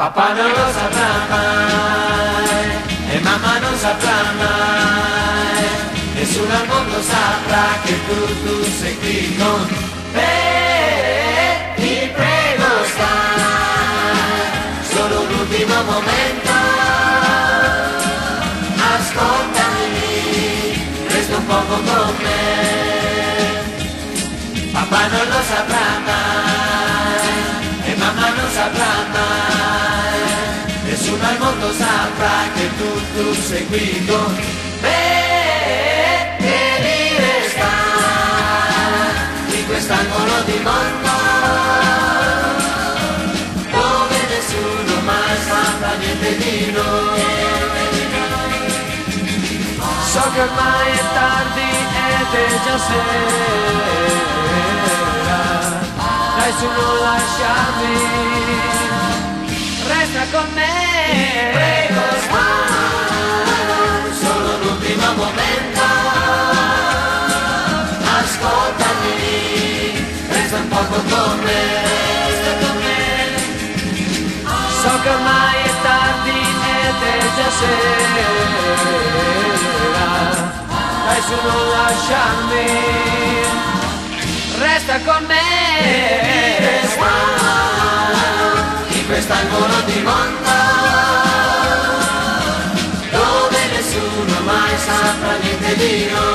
Papà non lo saprà mai e mamma non saprà mai, nessuno al mondo saprà che tu sei qui con me. Ti prego stai solo l'ultimo momento, ascoltami, resta un poco con me. Papà non lo saprà mai e mamma non saprà mai, nessuno al mondo saprà che tu sei qui con me. Devi restare in quest'angolo di mondo dove nessuno mai saprà niente di noi. So che ormai è tardi ed è già sera, dai su non lasciarmi, resta con me. Ti prego stai solo l'ultimo momento, ascoltami, resta un poco con me, resta con me. So che ormai è tardi ed è già sera, dai su non lasciarmi, resta con me. Resta in quest'angolo di mondo dove nessuno mai saprà niente di noi.